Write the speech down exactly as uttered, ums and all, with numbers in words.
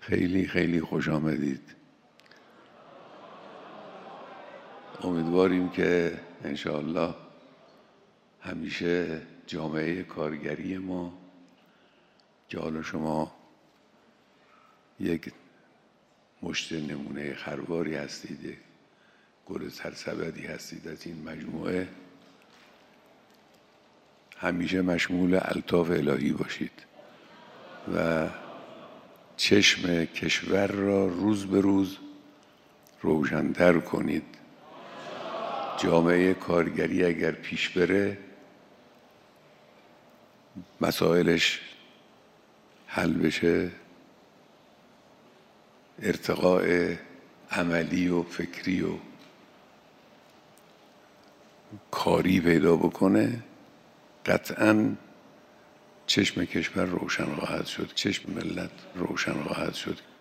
خیلی خیلی خوش آمدید. امیدواریم که انشاءالله همیشه جامعه کارگری ما که حالا شما یک مشت نمونه خرواری هستید، گل سرسبدی هستید از این مجموعه، همیشه مشمول الطاف الهی باشید و چشم کشور را روز به روز روشن‌تر کنید. جامعه کارگری اگر پیش بره مسائلش حل بشه، ارتقاء عملی و فکری و کاری پیدا بکنه، قطعاً چشم کشور روشن خواهد شد، چشم ملت روشن خواهد شد.